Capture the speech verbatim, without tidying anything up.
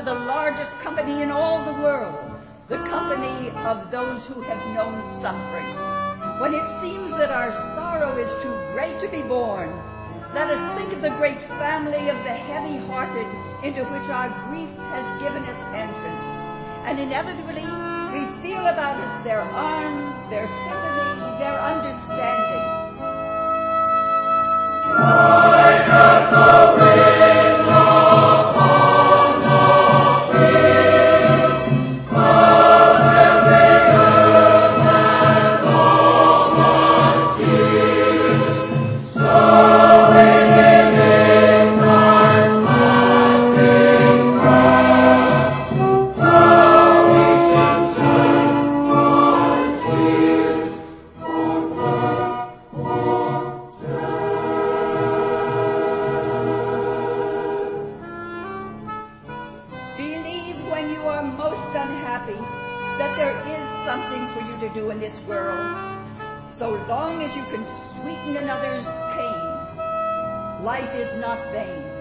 the largest company in all the world, the company of those who have known suffering. When it seems that our sorrow is too great to be borne, let us think of the great family of the heavy-hearted into which our grief has given us entrance. And inevitably, we feel about us their arms, their sympathy, their understanding. Like as the wind upon the field, passes the earth and all must yield, so in this time's passing craft, how we should turn our tears for birth or death. Believe when you are most unhappy that there is something for you to do in this world, so long as you can sweeten another's pain. Life is not vain.